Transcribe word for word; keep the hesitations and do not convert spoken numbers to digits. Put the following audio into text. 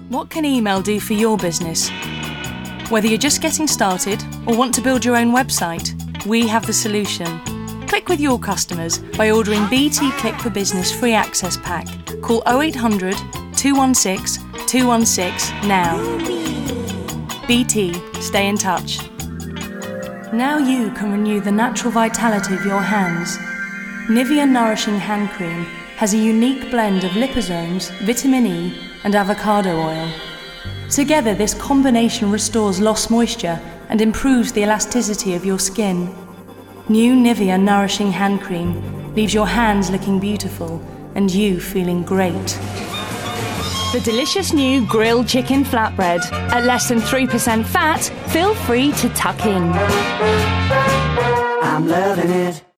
What can email do for your business? Whether you're just getting started or want to build your own website, we have the solution. Click with your customers by ordering B T Click for Business Free Access Pack. Call oh eight hundred, two one six, two one six now. B T, stay in touch. Now you can renew the natural vitality of your hands. Nivea Nourishing Hand Cream has a unique blend of liposomes, vitamin E and avocado oil. Together, this combination restores lost moisture and improves the elasticity of your skin. New Nivea Nourishing Hand Cream leaves your hands looking beautiful and you feeling great. The delicious new grilled chicken flatbread. At less than three percent fat, feel free to tuck in. I'm loving it.